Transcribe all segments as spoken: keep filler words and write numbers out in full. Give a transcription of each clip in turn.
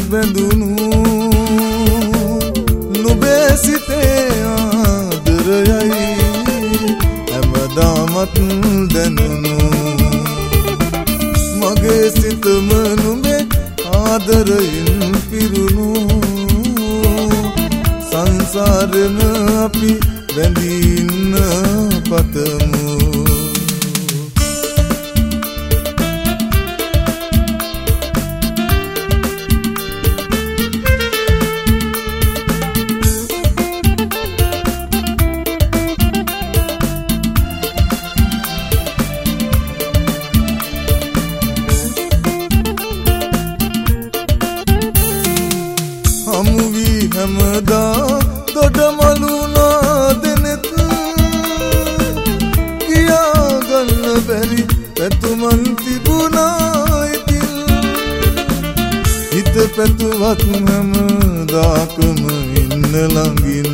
බැඳුණු නුඹේ සිතේ ආදරයයි හැමදාමත් දැනුණු මගේ සිතම නුඹේ ආදරයෙන් පිරුණු සංසාරෙම අපි බැඳින්න පතමු හමුවී හැමදා දොඩමලු නාදෙනෙත් කියාගන්න බැරි පැතුමන් තිබුණා ඉතින් හිත පැතුවත් හැමදාකම ඉන්න ළඟින්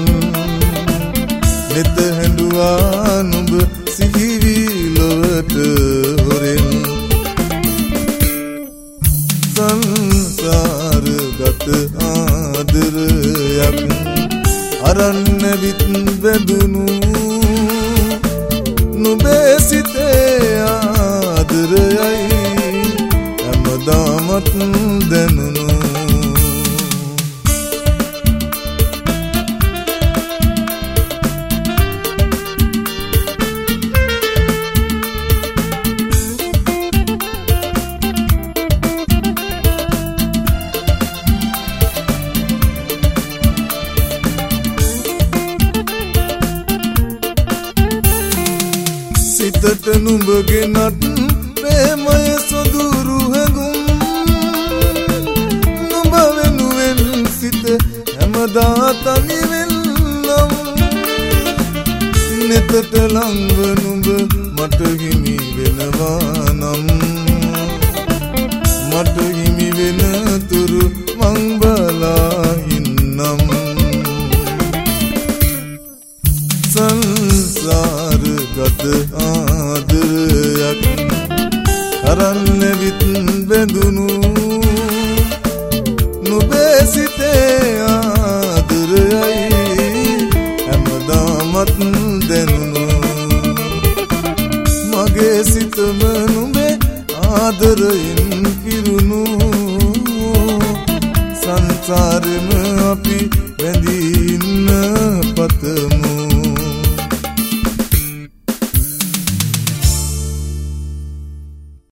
නෙත හැඬුවා නුඹ සිහිවී ලොවට හොරෙන් සංසාරගත ආදරයක් අරන් නැවිත් බැඳුණු නුඹේ සිතේ ආදරයයි හැමදාමත් දැනුණු සිතට නුඹ ගෙනත් ප්‍රේමය සොඳුරු හැඟුම් නුඹ වෙනුවෙන් සිත හැමදා තනි වෙන්නම් නෙතට ළඟව නුඹ මට හිමි වෙනවා නම් මට හිමි වෙන තුරු මං බලා ඉන්නම් සංසාරගත ආදරයක් අරන් නැවිත් බැඳුණු නුඹේ සිතේ ආදරයයි හැමදාමත් දැනුණු මගේ සිතම නුඹේ ආදරයෙන් පිරුණු සංසාරෙම අපි බැඳින්න